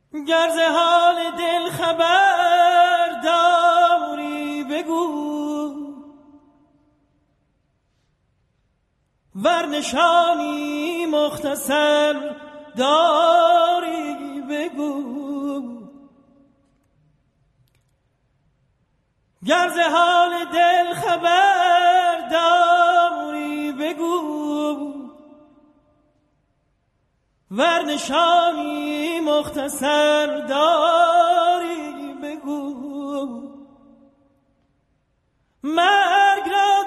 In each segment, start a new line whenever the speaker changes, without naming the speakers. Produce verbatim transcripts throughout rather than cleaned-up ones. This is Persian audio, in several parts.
گر ز حال دل خبر داری بگو، ور نشانی مختصر داری بگو. گر ز حال دل خبر داری بگو، ور نشانی مختصر داری بگو. مرگ را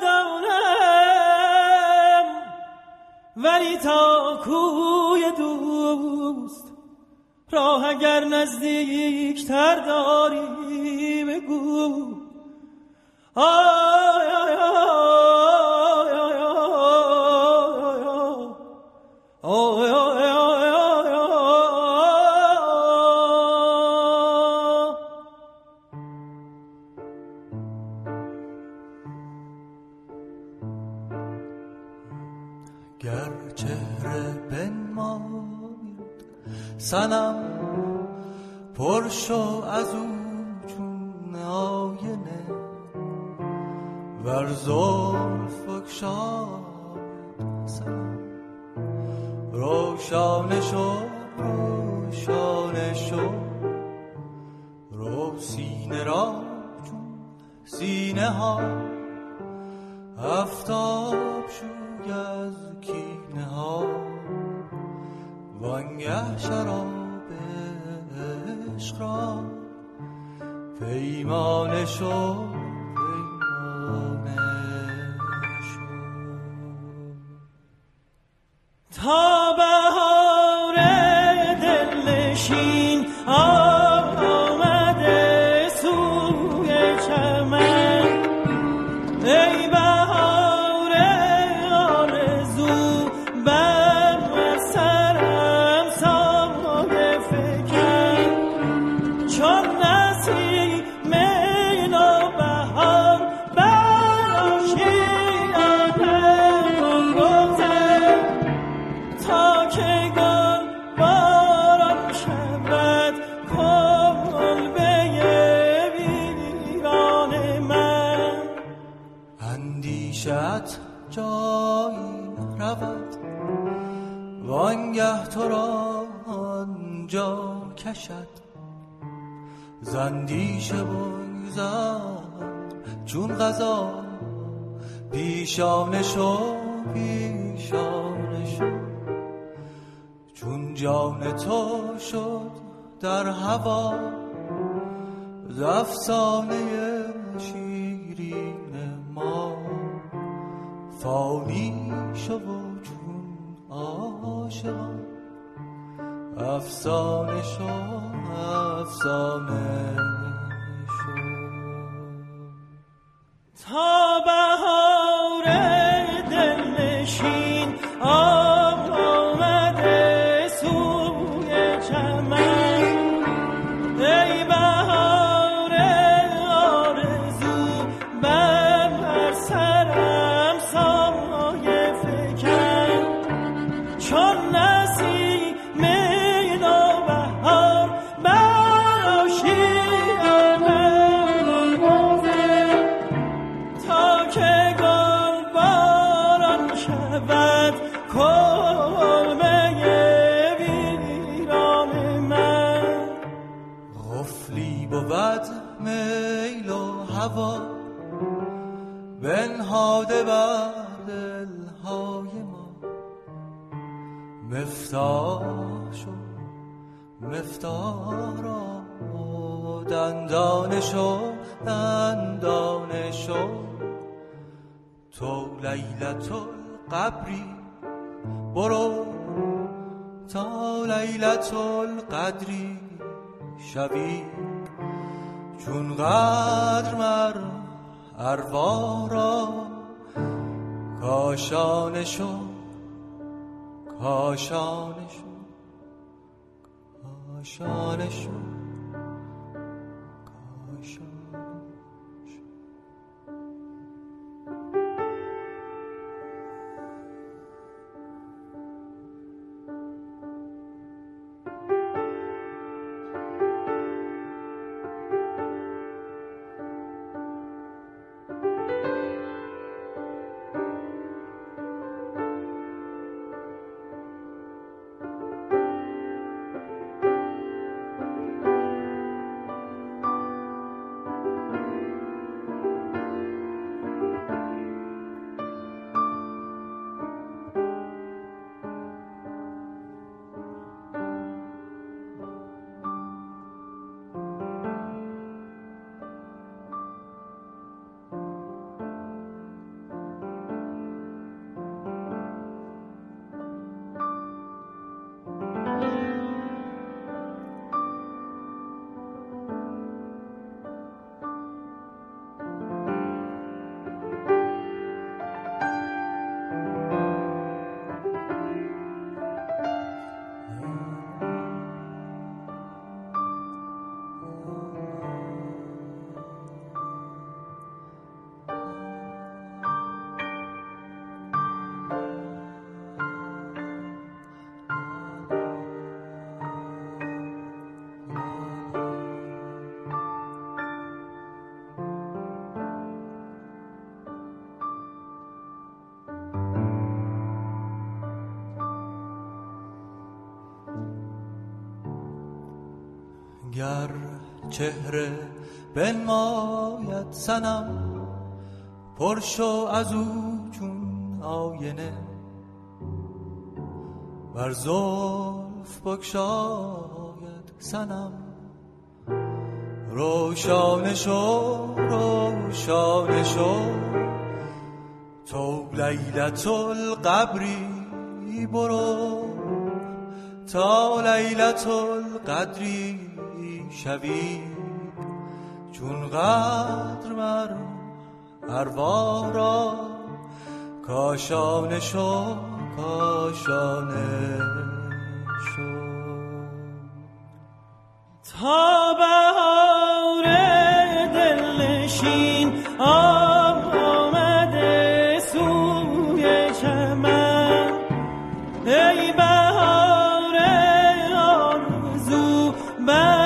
دانم ولی تا کوی دوست، راه اگر نزدیک تر داری بگو. آی آی آی آی آی آی
گر چهره بنماید صنم پر شو از او چون آینه، ور زلف بگشاید صنم روشانه شو روشانه شو. رو سینه را چون سینه ها آفتاب شوی از کینه ها، وانگه شراب عشق را پیمانه شو پیمانه شو.
تا بهار دلنشین آمده سوی چمن، ای بهار آرزو بر سرم سایه فکن، چون نسیم نوبهار بر آشیانه بگذر، تا که گل باران شود کلبه ویران من.
اندیشت جایی رود وانگه تو را آنجا کشد، زندیشه بگذر چون غذا پیشانه شو پیشانه شو. چون جان تو شد در هوا ز افسانه شیرین ما، فانی شو چون عاشقان افسانه شو افسانه شو.
تا بهار دلنشین آمده سوی چمن، ای بهار آرزو بر سرم سایه فکن، چون نسیم نوبهار بر آشیانه بگذر، تا که گل باران شود کلبه ویران من.
غفلی بود میل و هوا بنهاده بر دلهای ما، مفتاح شو مفتاح را دندانه شو دندانه شو. تو لیلت القبری برو تا لیلت القدری شوی، چون قدر مر ارواح را کاشانه شو کاشانه شو کاشانه شو کاشانه. گر چهره بنماید صنم پرشو از او چون آینه بر زلف بگشاید صنم روشانه شو روشانه شو تو لیلت القبری برو تا لیلت القدری شوی چون قدر مر ارواح را کاشانه شو کاشانه شو
تا بهار دلنشین آمده سوی چمن ای بهار آرزو بر